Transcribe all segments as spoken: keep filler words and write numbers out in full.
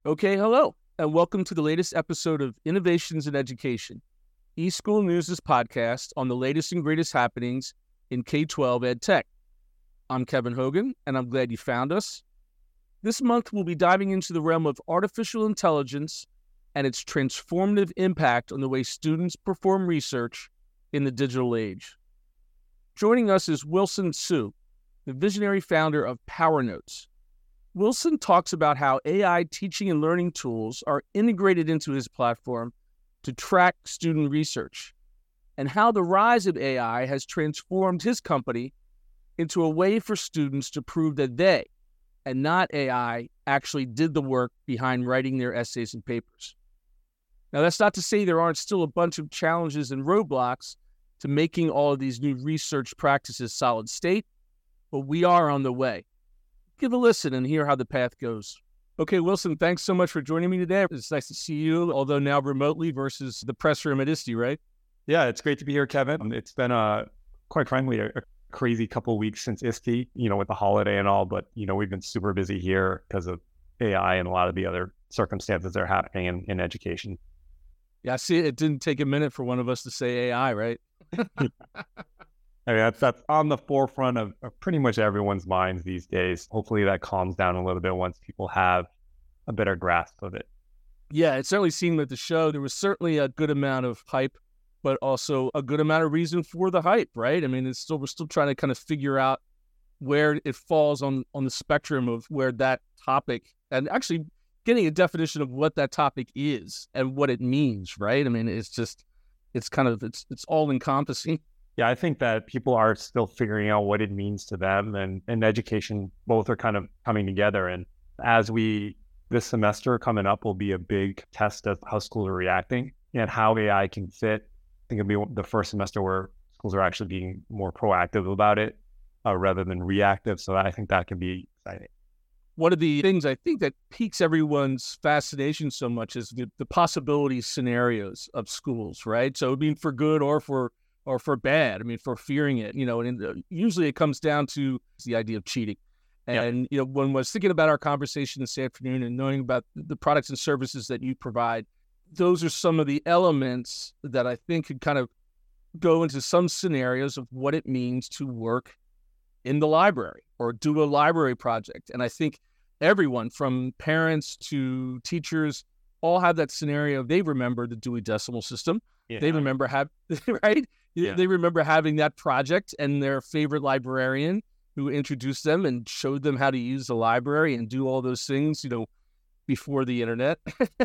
Okay, hello, and welcome to the latest episode of Innovations in Education, eSchool News' podcast on the latest and greatest happenings in K twelve ed tech. I'm Kevin Hogan, and I'm glad you found us. This month, we'll be diving into the realm of artificial intelligence and its transformative impact on the way students perform research in the digital age. Joining us is Wilson Su, the visionary founder of PowerNotes. Wilson talks about how A I teaching and learning tools are integrated into his platform to track student research, and how the rise of A I has transformed his company into a way for students to prove that they, and not A I, actually did the work behind writing their essays and papers. Now, that's not to say there aren't still a bunch of challenges and roadblocks to making all of these new research practices solid state, but we are on the way. Give a listen and hear how the path goes. Okay, Wilson, thanks so much for joining me today. It's nice to see you, although now remotely versus the press room at I S T E, right? Yeah, it's great to be here, Kevin. It's been, uh, quite frankly, a, a crazy couple of weeks since I S T E, you know, with the holiday and all, but, you know, we've been super busy here because of A I and a lot of the other circumstances that are happening in, in education. Yeah, I see. It didn't take a minute for one of us to say A I, right? I mean, that's, that's on the forefront of, of pretty much everyone's minds these days. Hopefully that calms down a little bit once people have a better grasp of it. Yeah, it certainly seemed with the show, there was certainly a good amount of hype, but also a good amount of reason for the hype, right? I mean, it's still we're still trying to kind of figure out where it falls on, on the spectrum of where that topic, and actually getting a definition of what that topic is and what it means, right? I mean, it's just, it's kind of, it's it's all encompassing. Yeah, I think that people are still figuring out what it means to them, and, and education, both are kind of coming together. And as we, this semester coming up will be a big test of how schools are reacting and how A I can fit. I think it'll be the first semester where schools are actually being more proactive about it uh, rather than reactive. So I think that can be exciting. One of the things I think that piques everyone's fascination so much is the, the possibility scenarios of schools, right? So I mean, for good or for or for bad, I mean, for fearing it, you know, and in, usually it comes down to the idea of cheating. And, yeah. you know, when I was thinking about our conversation this afternoon and knowing about the products and services that you provide, those are some of the elements that I think could kind of go into some scenarios of what it means to work in the library or do a library project. And I think everyone from parents to teachers all have that scenario. They remember the Dewey Decimal System. Yeah. They remember have right. Yeah. They remember having that project and their favorite librarian who introduced them and showed them how to use the library and do all those things, you know, before the internet.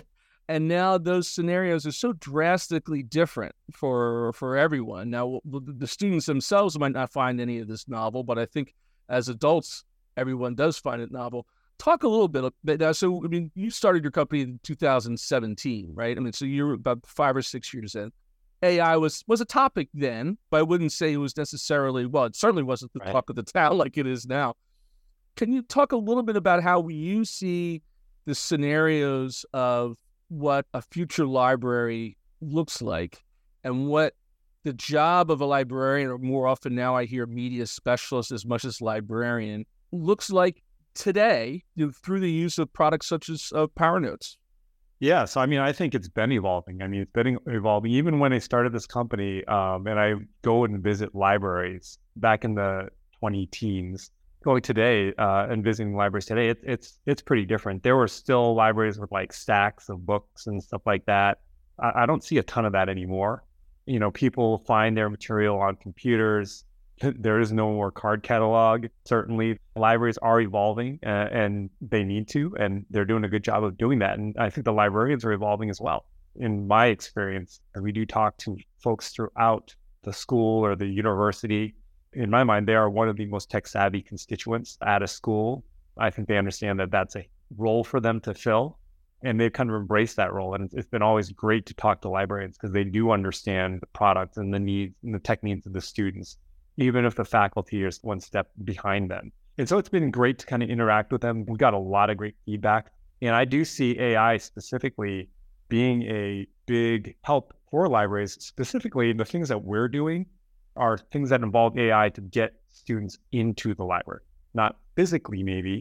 And now those scenarios are so drastically different for for everyone. Now, the students themselves might not find any of this novel, but I think as adults, everyone does find it novel. Talk a little bit about that. So, I mean, you started your company in two thousand seventeen, right? I mean, so you're about five or six years in. A I was was a topic then, but I wouldn't say it was necessarily, well, it certainly wasn't the right. talk of the town like it is now. Can you talk a little bit about how you see the scenarios of what a future library looks like and what the job of a librarian, or more often now I hear media specialist as much as librarian, looks like today, you know, through the use of products such as uh, PowerNotes? Yeah, so I mean, I think it's been evolving. I mean, it's been evolving. Even when I started this company, um, and I go and visit libraries back in the twenty teens, going today uh, and visiting libraries today, it, it's it's pretty different. There were still libraries with like stacks of books and stuff like that. I, I don't see a ton of that anymore. You know, people find their material on computers. There is no more card catalog. Certainly, libraries are evolving uh, and they need to, and they're doing a good job of doing that. And I think the librarians are evolving as well. In my experience, we do talk to folks throughout the school or the university. In my mind, they are one of the most tech-savvy constituents at a school. I think they understand that that's a role for them to fill, and they've kind of embraced that role. And it's been always great to talk to librarians because they do understand the product and the needs and the tech needs of the students, even if the faculty is one step behind them. And so it's been great to kind of interact with them. We got a lot of great feedback. And I do see A I specifically being a big help for libraries. Specifically, the things that we're doing are things that involve A I to get students into the library. Not physically maybe,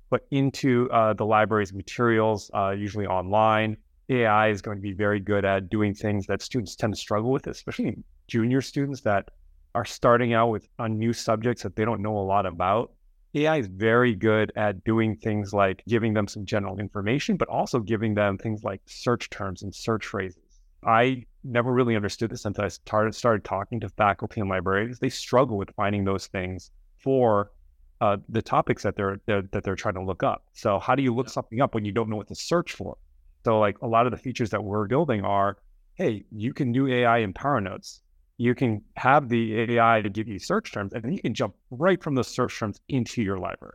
but into uh, the library's materials, uh, usually online. A I is going to be very good at doing things that students tend to struggle with, especially junior students that are starting out with on new subjects that they don't know a lot about. A I is very good at doing things like giving them some general information, but also giving them things like search terms and search phrases. I never really understood this until I started, started talking to faculty and librarians. They struggle with finding those things for uh, the topics that they're, they're that they're trying to look up. So how do you look something up when you don't know what to search for? So like a lot of the features that we're building are, hey, you can do A I in Power Notes. You can have the A I to give you search terms, and then you can jump right from those search terms into your library.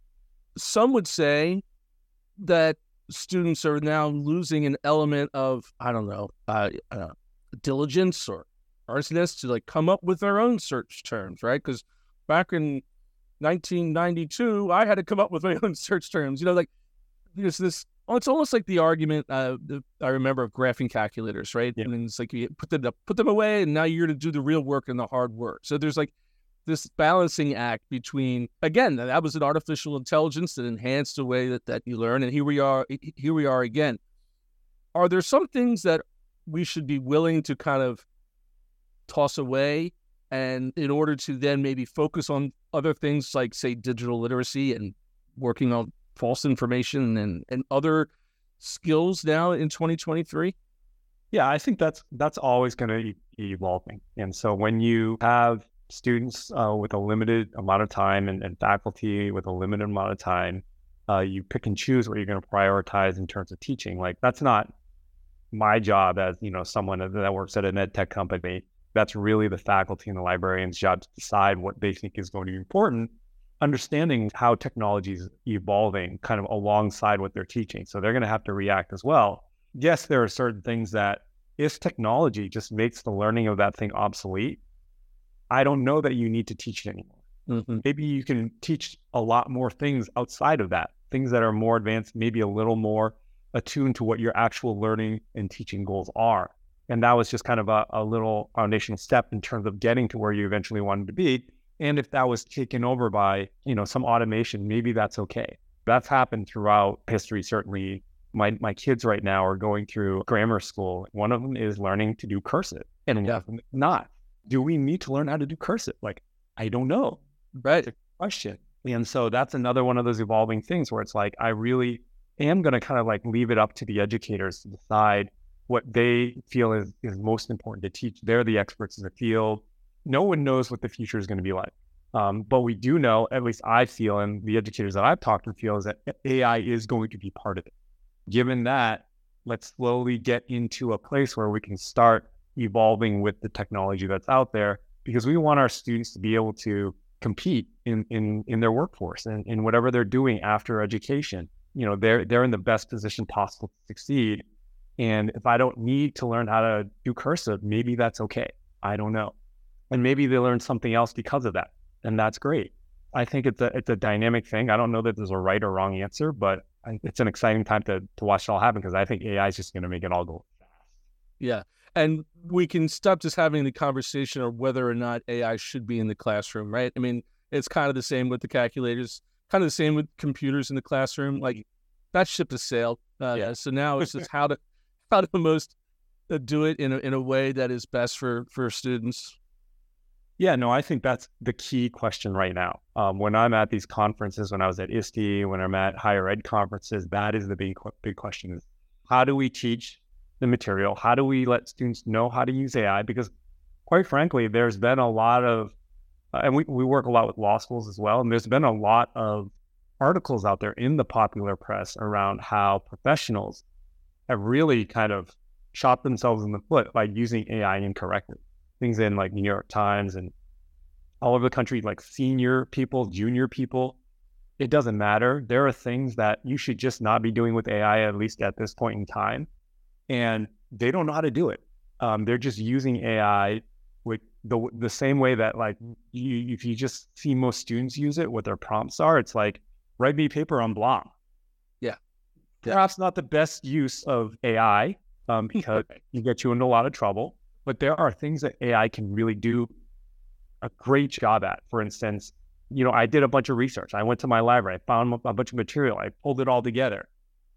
Some would say that students are now losing an element of, I don't know, uh, uh, diligence or earnestness to like come up with their own search terms, right? Because back in nineteen ninety-two, I had to come up with my own search terms. You know, like there's this. Oh, it's almost like the argument uh, the, I remember of graphing calculators, right? Yeah. And it's like you put them put them away, and now you're to do the real work and the hard work. So there's like this balancing act between, again, that was an artificial intelligence that enhanced the way that, that you learn, and here we are, here we are again. Are there some things that we should be willing to kind of toss away, and in order to then maybe focus on other things like, say, digital literacy and working on false information and, and other skills now in twenty twenty-three? Yeah, I think that's that's always going to be evolving. And so when you have students uh, with a limited amount of time and, and faculty with a limited amount of time, uh, you pick and choose what you're going to prioritize in terms of teaching. Like that's not my job as, you know, someone that works at an ed tech company. That's really the faculty and the librarian's job to decide what they think is going to be important, understanding how technology is evolving kind of alongside what they're teaching. So they're going to have to react as well. Yes, there are certain things that if technology just makes the learning of that thing obsolete, I don't know that you need to teach it anymore. Mm-hmm. Maybe you can teach a lot more things outside of that, things that are more advanced, maybe a little more attuned to what your actual learning and teaching goals are. And that was just kind of a, a little foundational step in terms of getting to where you eventually wanted to be. And if that was taken over by, you know, some automation, maybe that's okay. That's happened throughout history. Certainly, my my kids right now are going through grammar school. One of them is learning to do cursive, and yeah. not. Do we need to learn how to do cursive? Like, I don't know. Right. It's a question. And so that's another one of those evolving things where it's like, I really am going to kind of like leave it up to the educators to decide what they feel is, is most important to teach. They're the experts in the field. No one knows what the future is going to be like. Um, but we do know, at least I feel, and the educators that I've talked to feel, is that A I is going to be part of it. Given that, let's slowly get into a place where we can start evolving with the technology that's out there, because we want our students to be able to compete in in, in their workforce and in whatever they're doing after education. You know, they're they're in the best position possible to succeed. And if I don't need to learn how to do cursive, maybe that's okay. I don't know. And maybe they learn something else because of that. And that's great. I think it's a it's a dynamic thing. I don't know that there's a right or wrong answer, but it's an exciting time to to watch it all happen, because I think A I is just going to make it all go fast. Yeah. And we can stop just having the conversation of whether or not A I should be in the classroom, right? I mean, it's kind of the same with the calculators, kind of the same with computers in the classroom. Like, that ship has sailed. Uh, yeah. So now it's just how to how to most uh, do it in a, in a way that is best for, for students. Yeah, no, I think that's the key question right now. Um, when I'm at these conferences, when I was at I S T E, when I'm at higher ed conferences, that is the big, big question: is how do we teach the material? How do we let students know how to use A I? Because quite frankly, there's been a lot of, uh, and we, we work a lot with law schools as well, and there's been a lot of articles out there in the popular press around how professionals have really kind of shot themselves in the foot by using A I incorrectly. Things in like New York Times and all over the country, like senior people, junior people, it doesn't matter. There are things that you should just not be doing with A I, at least at this point in time. And they don't know how to do it. Um, they're just using A I with the the same way that, like, you, if you just see most students use it, what their prompts are, it's like, write me a paper on blah. Yeah. Perhaps not the best use of A I um, because you get you into a lot of trouble. But there are things that A I can really do a great job at. For instance, you know, I did a bunch of research. I went to my library, I found a bunch of material, I pulled it all together.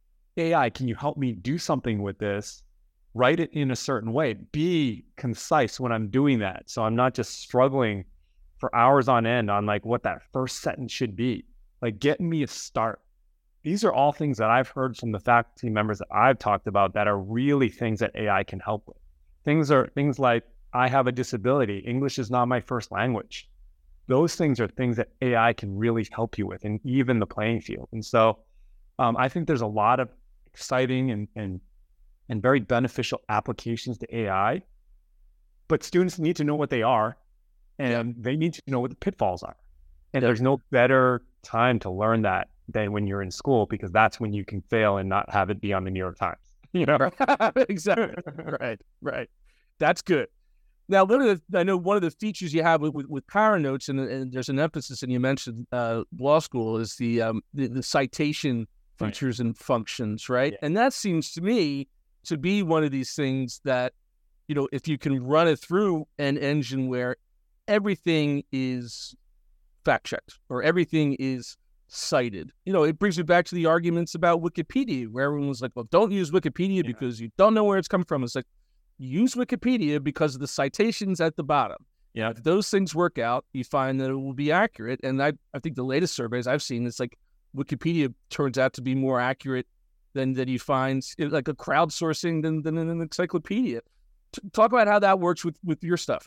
A I, can you help me do something with this? Write it in a certain way. Be concise when I'm doing that. So I'm not just struggling for hours on end on like what that first sentence should be. Like, get me a start. These are all things that I've heard from the faculty members that I've talked about that are really things that A I can help with. Things are things like, I have a disability. English is not my first language. Those things are things that A I can really help you with, and even the playing field. And so um, I think there's a lot of exciting and, and, and very beneficial applications to A I, but students need to know what they are, and they need to know what the pitfalls are. And there's no better time to learn that than when you're in school, because that's when you can fail and not have it be on the New York Times. You know, exactly. Right, right. That's good. Now, one of the, I know one of the features you have with, with, with PowerNotes, and, and there's an emphasis, and you mentioned uh, law school, is the, um, the the citation features right. and functions, right? Yeah. And that seems to me to be one of these things that, you know, if you can run it through an engine where everything is fact-checked or everything is cited. You know, it brings me back to the arguments about Wikipedia, where everyone was like, well, don't use Wikipedia yeah. because you don't know where it's come from. It's like, use Wikipedia because of the citations at the bottom. Yeah. If those things work out, you find that it will be accurate. And I, I think the latest surveys I've seen, it's like Wikipedia turns out to be more accurate than that you find like a crowdsourcing than, than an encyclopedia. T- talk about how that works with, with your stuff.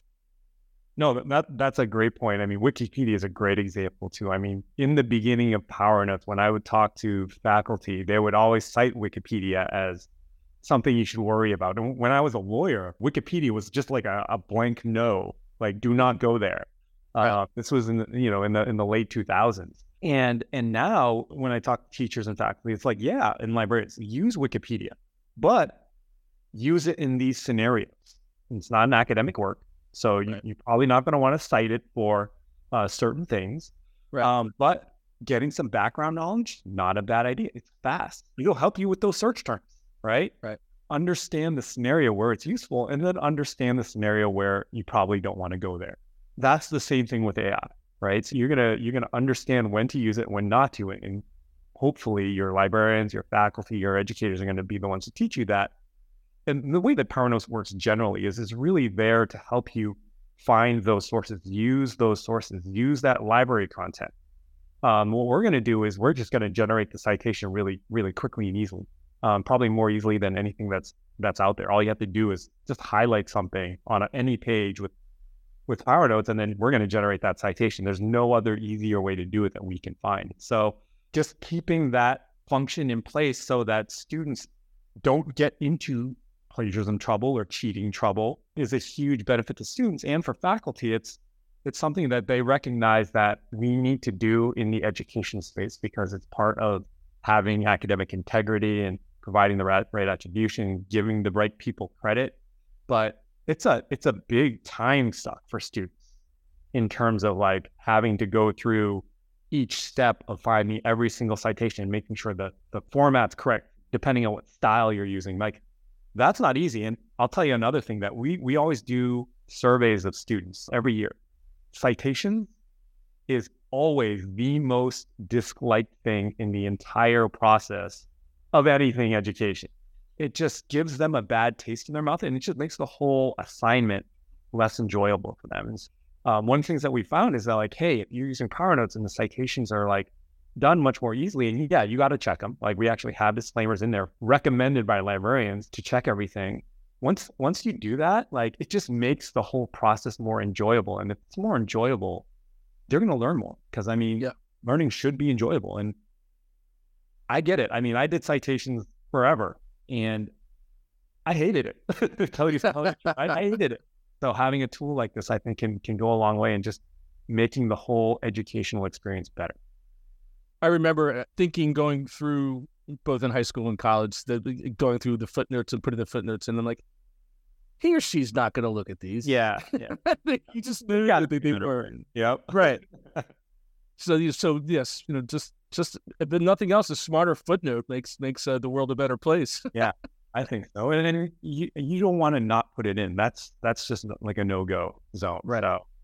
No, that that's a great point. I mean, Wikipedia is a great example too. I mean, in the beginning of PowerNotes, when I would talk to faculty, they would always cite Wikipedia as something you should worry about. And when I was a lawyer, Wikipedia was just like a, a blank no, like do not go there. Right. Uh, this was in the, you know in the in the late two thousands. And and now when I talk to teachers and faculty, it's like, yeah, in libraries, use Wikipedia, but use it in these scenarios. It's not an academic work. So right. you, you're probably not going to want to cite it for uh, certain things, right. um, but getting some background knowledge, not a bad idea. It's fast. It'll help you with those search terms, right? Right. Understand the scenario where it's useful, and then understand the scenario where you probably don't want to go there. That's the same thing with A I, right? So you're gonna you're gonna understand when to use it, when not to, and hopefully your librarians, your faculty, your educators are going to be the ones to teach you that. And the way that PowerNotes works generally is is really there to help you find those sources, use those sources, use that library content. Um, what we're going to do is we're just going to generate the citation really, really quickly and easily, um, probably more easily than anything that's that's out there. All you have to do is just highlight something on a, any page with with PowerNotes, and then we're going to generate that citation. There's no other easier way to do it that we can find. So just keeping that function in place so that students don't get into plagiarism trouble or cheating trouble is a huge benefit to students, and for faculty, it's it's something that they recognize that we need to do in the education space because it's part of having academic integrity and providing the right, right attribution, giving the right people credit. But it's a it's a big time suck for students in terms of like having to go through each step of finding every single citation, making sure that the format's correct depending on what style you're using. Like, that's not easy. And I'll tell you another thing that we we always do surveys of students every year. Citation is always the most disliked thing in the entire process of anything education. It just gives them a bad taste in their mouth, and it just makes the whole assignment less enjoyable for them. And, um, one of the things that we found is that, like, hey, if you're using PowerNotes and the citations are like done much more easily, and yeah, you got to check them. Like, we actually have disclaimers in there recommended by librarians to check everything. Once once you do that, like, it just makes the whole process more enjoyable. And if it's more enjoyable, they're going to learn more. Because I mean, yeah. learning should be enjoyable. And I get it. I mean, I did citations forever, and I hated it. tell you, tell you, I, I hated it. So having a tool like this, I think, can can go a long way in just making the whole educational experience better. I remember thinking, going through both in high school and college, that going through the footnotes and putting the footnotes in, I'm like, he or she's not going to look at these. Yeah, yeah. You just knew that they were. Yep. Right. So, you so yes, you know, just just if nothing else, a smarter footnote makes makes uh, the world a better place. Yeah, I think so. And, and you you don't want to not put it in. That's that's just like a no go zone. Right. So. Right.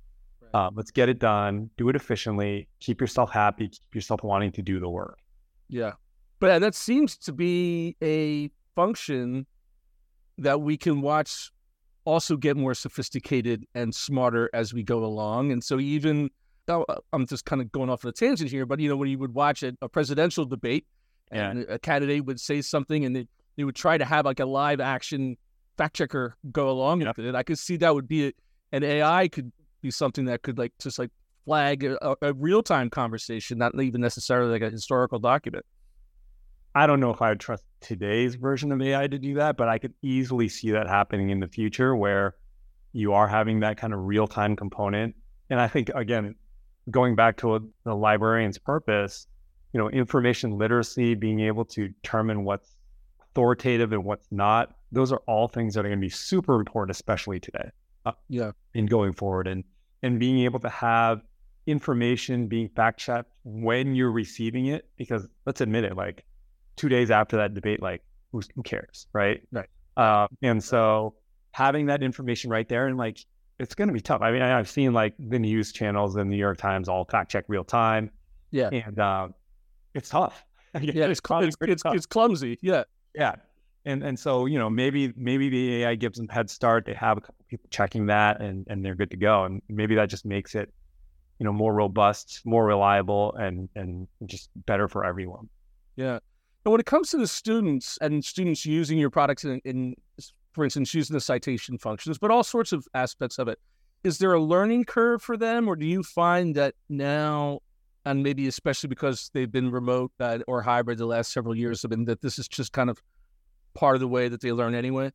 Uh, let's get it done, do it efficiently, keep yourself happy, keep yourself wanting to do the work. Yeah. But that seems to be a function that we can watch also get more sophisticated and smarter as we go along. And so even, I'm just kind of going off on a tangent here, but, you know, when you would watch a, a presidential debate and yeah. a candidate would say something and they, they would try to have like a live action fact checker go along yeah. with it. I could see that would be, a, an A I could be something that could like just like flag a, a real-time conversation, not even necessarily like a historical document. I don't know if I would trust today's version of A I to do that, but I could easily see that happening in the future where you are having that kind of real-time component. And I think, again, going back to a, the librarian's purpose, you know, information literacy, being able to determine what's authoritative and what's not, those are all things that are going to be super important, especially today. Uh, yeah. In going forward. And, and being able to have information being fact-checked when you're receiving it, because let's admit it, like, two days after that debate, like who, who cares, right? Right. Uh, and so having that information right there, and like it's going to be tough. I mean, I, I've seen like the news channels and the New York Times all fact check real time. Yeah, and uh, it's tough. yeah, it's it's, it's, it's clumsy. Yeah, yeah, and and so you know maybe maybe the A I gives them head start. They have a couple people checking that, and and they're good to go. And maybe that just makes it you know more robust, more reliable, and and just better for everyone. Yeah. And when it comes to the students and students using your products in, in, for instance, using the citation functions, but all sorts of aspects of it, is there a learning curve for them? Or do you find that now, and maybe especially because they've been remote uh, or hybrid the last several years, I mean, that this is just kind of part of the way that they learn anyway?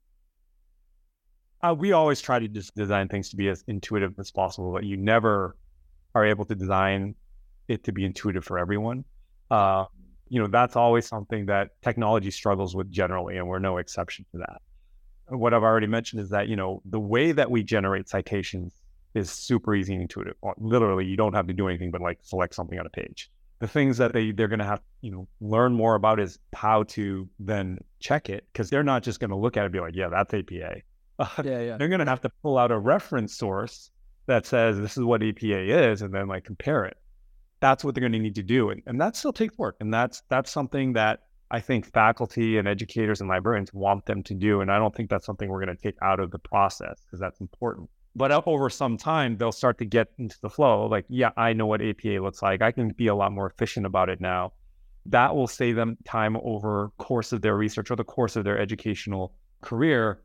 Uh, we always try to just design things to be as intuitive as possible, but you never are able to design it to be intuitive for everyone. Uh, You know, that's always something that technology struggles with generally, and we're no exception to that. What I've already mentioned is that, you know, the way that we generate citations is super easy and intuitive. Literally, you don't have to do anything but like select something on a page. The things that they, they're going to have, you know, learn more about is how to then check it, because they're not just going to look at it and be like, yeah, that's A P A. Uh, yeah, yeah. They're going to have to pull out a reference source that says this is what A P A is, and then like compare it. That's what they're going to need to do. And, and that still takes work. And that's that's something that I think faculty and educators and librarians want them to do. And I don't think that's something we're going to take out of the process, because that's important. But over some time, they'll start to get into the flow. Like, yeah, I know what A P A looks like. I can be a lot more efficient about it now. That will save them time over course of their research or the course of their educational career.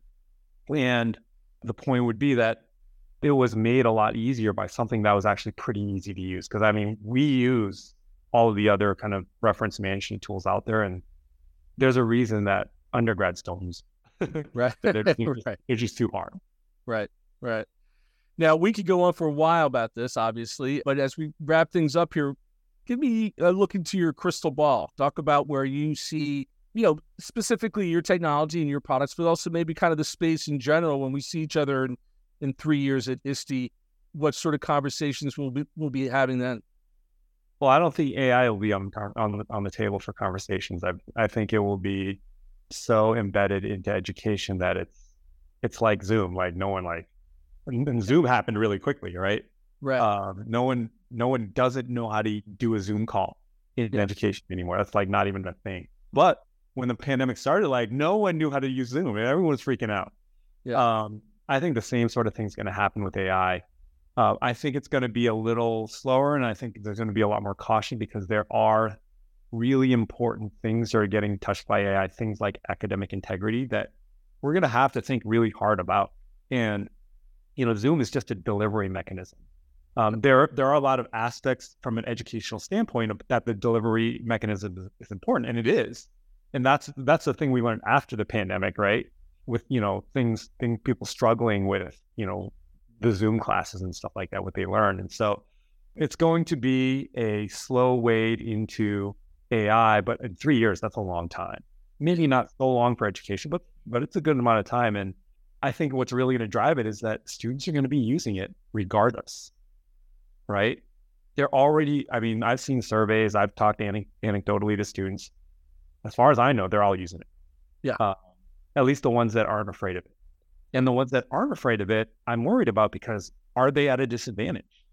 And the point would be that it was made a lot easier by something that was actually pretty easy to use. Because I mean, we use all of the other kind of reference management tools out there, and there's a reason that undergrads don't use it. Right. they're, just, right. they're just too hard. Right, right. Now, we could go on for a while about this, obviously, but as we wrap things up here, give me a look into your crystal ball. Talk about where you see, you know, specifically your technology and your products, but also maybe kind of the space in general when we see each other in in three years at I S T E, what sort of conversations we'll be, we'll be having then? Well, I don't think A I will be on on the, on the table for conversations. I I think it will be so embedded into education that it's it's like Zoom. Like no one like, and Zoom happened really quickly, right? Right. Um, no one no one doesn't know how to do a Zoom call in yeah. education anymore. That's like not even a thing. But when the pandemic started, like no one knew how to use Zoom, and everyone was freaking out. Yeah. Um, I think the same sort of thing is going to happen with A I. Uh, I think it's going to be a little slower, and I think there's going to be a lot more caution, because there are really important things that are getting touched by A I, things like academic integrity that we're going to have to think really hard about. And, you know, Zoom is just a delivery mechanism. Um, there, there are a lot of aspects from an educational standpoint of, that the delivery mechanism is important, and it is. And that's that's the thing we learned after the pandemic, right? With, you know, things, things people struggling with, you know, the Zoom classes and stuff like that, what they learned. And so it's going to be a slow wade into A I, but in three years, that's a long time. Maybe not so long for education, but but it's a good amount of time. And I think what's really going to drive it is that students are going to be using it regardless, right? They're already, I mean, I've seen surveys, I've talked ane- anecdotally to students. As far as I know, they're all using it. Yeah. Uh, at least the ones that aren't afraid of it. And the ones that aren't afraid of it, I'm worried about, because are they at a disadvantage?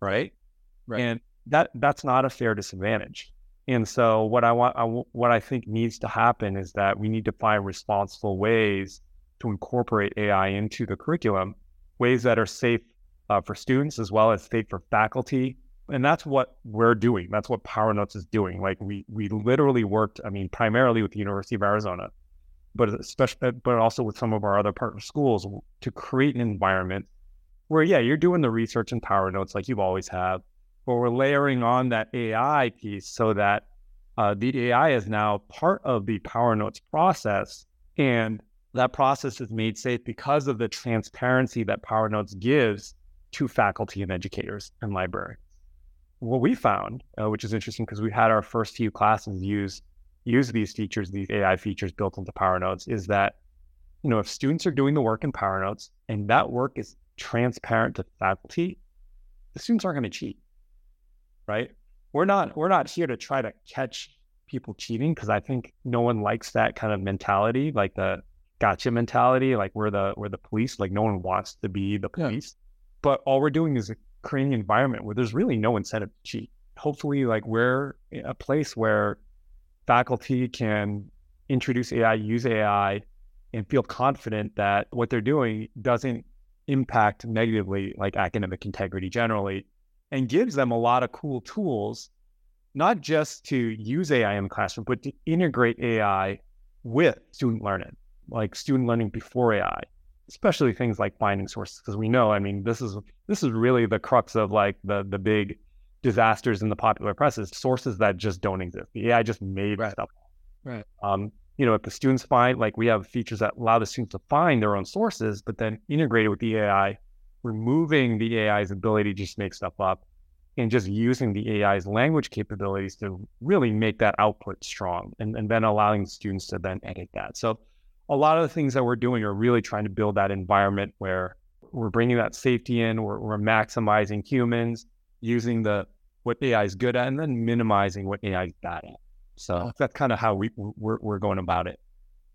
right? Right. And that that's not a fair disadvantage. And so what I want, I, what I think needs to happen is that we need to find responsible ways to incorporate A I into the curriculum, ways that are safe uh, for students as well as safe for faculty. And that's what we're doing. That's what PowerNotes is doing. Like we we literally worked, I mean, primarily with the University of Arizona, but especially, but also with some of our other partner schools to create an environment where, yeah, you're doing the research in PowerNotes like you've always have, but we're layering on that A I piece so that uh, the A I is now part of the PowerNotes process. And that process is made safe because of the transparency that PowerNotes gives to faculty and educators and librarians. What we found, uh, which is interesting because we had our first few classes use use these features, these A I features built into PowerNotes, is that, you know, if students are doing the work in PowerNotes and that work is transparent to faculty, the students aren't going to cheat, right? We're not we're not here to try to catch people cheating, because I think no one likes that kind of mentality, like the gotcha mentality, like we're the we're the police, like no one wants to be the police. Yeah. But all we're doing is creating an environment where there's really no incentive to cheat. Hopefully, like we're a place where faculty can introduce A I, use A I, and feel confident that what they're doing doesn't impact negatively like academic integrity generally, and gives them a lot of cool tools, not just to use A I in the classroom, but to integrate A I with student learning, like student learning before A I, especially things like finding sources. Because we know, I mean, this is this is really the crux of like the the big disasters in the popular press, is sources that just don't exist. The A I just made right. stuff. Right. Um, you know, if the students find, like we have features that allow the students to find their own sources, but then integrate it with the A I, removing the A I's ability to just make stuff up and just using the A I's language capabilities to really make that output strong, and, and then allowing students to then edit that. So a lot of the things that we're doing are really trying to build that environment where we're bringing that safety in, we're, we're maximizing humans, using the what A I is good at, and then minimizing what A I is bad at. So that's kind of how we, we're, we're going about it.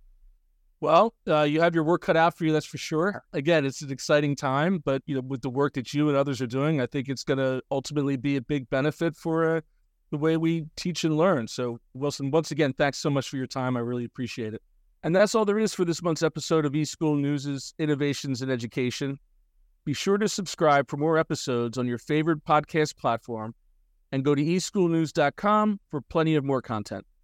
Well, uh, you have your work cut out for you, that's for sure. Again, it's an exciting time, but you know, with the work that you and others are doing, I think it's going to ultimately be a big benefit for uh, the way we teach and learn. So, Wilson, once again, thanks so much for your time. I really appreciate it. And that's all there is for this month's episode of eSchool News' Innovations in Education. Be sure to subscribe for more episodes on your favorite podcast platform, and go to e school news dot com for plenty of more content.